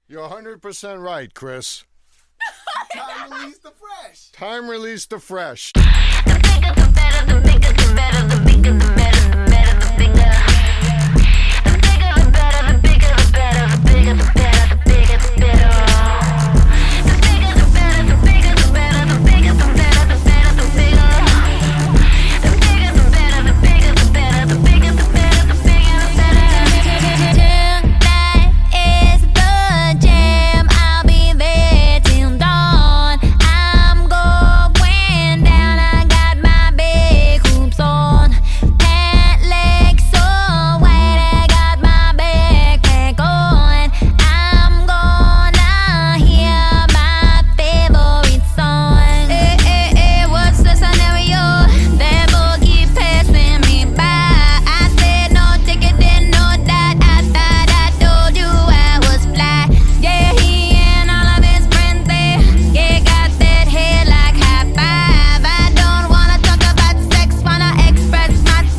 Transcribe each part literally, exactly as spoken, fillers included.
You're one hundred percent right, Chris. Time release the fresh. Time release the fresh. The bigger the better, the bigger the better, the bigger the better, the better the bigger. The bigger the better, the bigger the better, the bigger the better, the bigger the better. The bigger the better, the bigger the better, the bigger the better, the better the bigger. The bigger the better, the bigger the better, the bigger the better, the bigger the better. Tonight is the jam. I'll be there till dawn. I'm going down. I got my big hoops on. Pant legs so wide. I got my backpack on. I'm gonna hear my favorite song. Hey, hey, hey, what's the scenario? That boy keep passing me by. I said no ticketing, no that. I thought I told you I was fly. Yeah, he and all of his friends there. Yeah, got that hair like high five. I don't wanna talk about sex, wanna express myself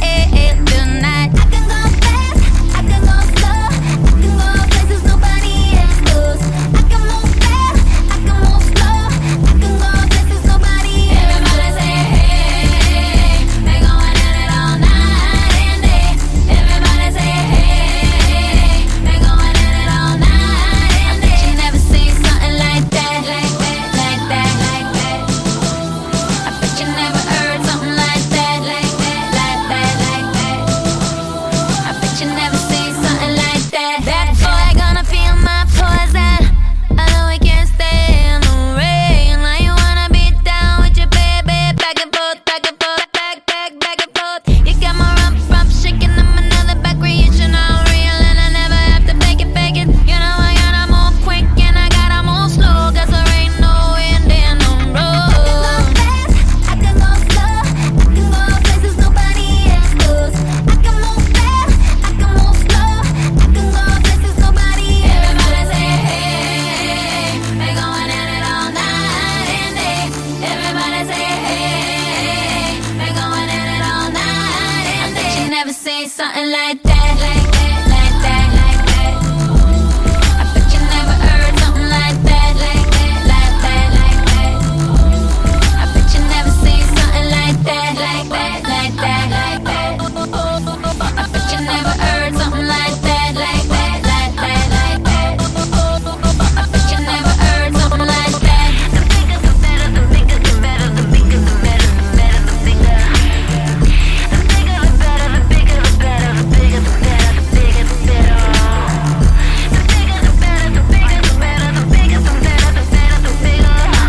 tonight. I can go fast, I can go slow, I can go places nobody else goes. I can move fast, I can move slow, I can go places nobody else. Everybody say hey, they going at it all night and day. Everybody say hey, they going at it all night and day. I bet you never seen something like that, like that, like that, like that. I bet you never heard something like that, like that, like that, like that. I bet you never seen something like that. That boy gonna feel my poison. I know he can't stay in the rain. Now you wanna be down with your baby, back and forth, back and forth, back, back, back and forth. You got my rump, rump shaking. I'm another back creation, all real, and I never have to beg it, beg it. You know I gotta move quick and I gotta move slow, 'cause there ain't no wind in the road. I can go fast, I can go slow, I can go places nobody else goes. I can move fast, I can move slow, I can go places nobody else. Everybody say hey, they going at it all night and day. Everybody say hey, they going at it all night and day. I bet you never seen something like that, like that, like that, like that. I bet you never heard something like that, like that, like that, like that. I bet you never seen something like that, like that, like that, like that. I bet you never heard something like that, like that, like that, like that. I bet you never heard something like that. The bigger the better, the bigger the better, the bigger the better, the better the bigger. The bigger the better, the bigger the better, the bigger the better, the bigger the better. The bigger the better, the bigger the better, the bigger the better, the better the bigger.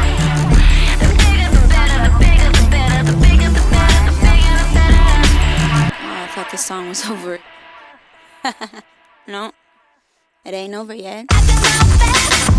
The bigger the better, the bigger the better, the bigger the better, the bigger the better. Oh, I thought this song was over. No, it ain't over yet. I can go fast,